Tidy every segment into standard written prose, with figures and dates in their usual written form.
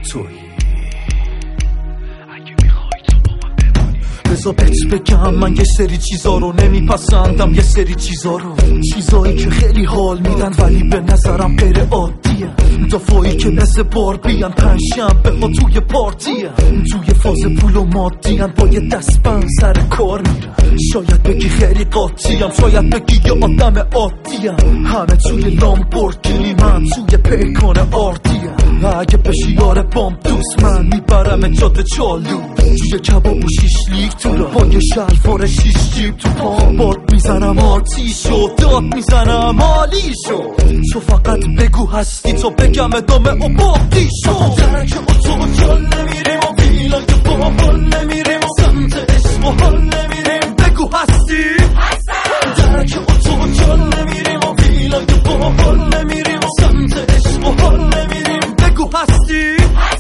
تویی. بذار بهت بگم من یه سری چیزا رو نمیپسندم، یه سری چیزا رو، چیزایی که خیلی حال میدن ولی به نظرم غیر عادیه، دفاعی که مثل باربیان پنجشنبه ها توی پارتیه، توی فاز پول و مادیان با یه دستبند سر کار میرن. شاید بگی خیلی قاطیم، شاید بگی یه آدم عادیم، همه توی لامبورگینی من توی پیکان آردیم. اگه بشی یار بام دوست من میبرم جاده چالو، توی کباب و شیشلیک تو را با یه شلوار شیش جیب تو پام باد میزنم آتیشو، داد میزنم حالیشو، تو فقط بگو هستی تا بگم ادامه و باقیشو. درک اتو جال نمیریم و ویلا که با حال نمیریم و سمت عشق و حال نمیریم، بگو هستی. درک اتو جال نمیریم و ویلا که با حال نمیریم و سمت عشق و حال نمیریم، بگو هستی.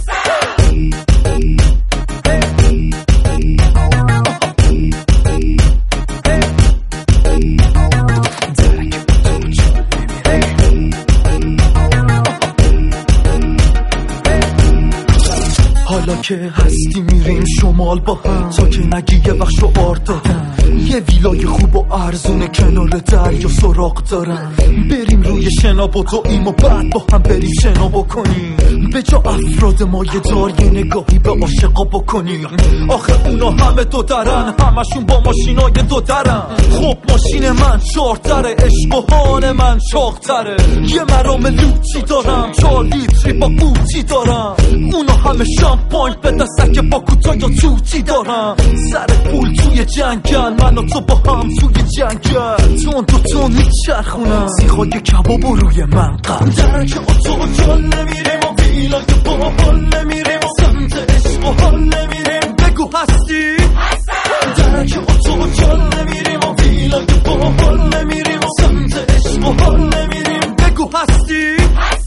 حالا که هستی میریم شمال با هم تا که نگی یه وقت شعار دادم، یه ویلای خوب و ارزون کنار دریا سراغ دارم، بریم روی شنا بدویم و بعد با هم بریم شنا بکنیم، به جا افراد مایه دار یه نگاهی به عاشقا بکنیم. آخه اونا همه دو درن، همشون با ماشینای دو درن، خب ماشین من چارتره، عشق و حال من چاقتره، یه مرام لوچی دارم، 4 لیتری با قوطی دارم، اونا همه شامپاین به دستک با کوتا یا توتی دارم، سر پول توی جنگل، من و تو با هم توی جنگل، تون دو تون میچرخونم سیخای کباب و روی من قم. درک اتو جال نمیریم و ویلا که با حال نمیریم و سمت عشق و حال نمیریم، بگو هستی. درک اتو جال نمیریم و ویلا که با حال نمیریم و سمت عشق و حال نمیریم، بگو هستی.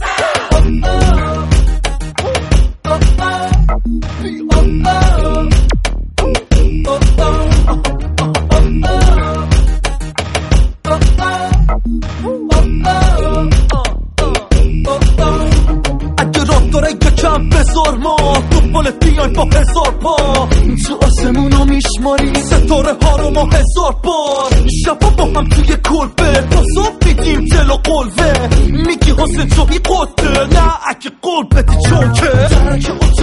بزار ما دنبال بیاین با 1000 پا، تو آسمونا میشماری ستاره ها رو ما 1000 بار، شبا با هم توی کلبه بازم میدیم دل و قلبه، میگی حسن توی قده، نه اگه قلبتی چون که درک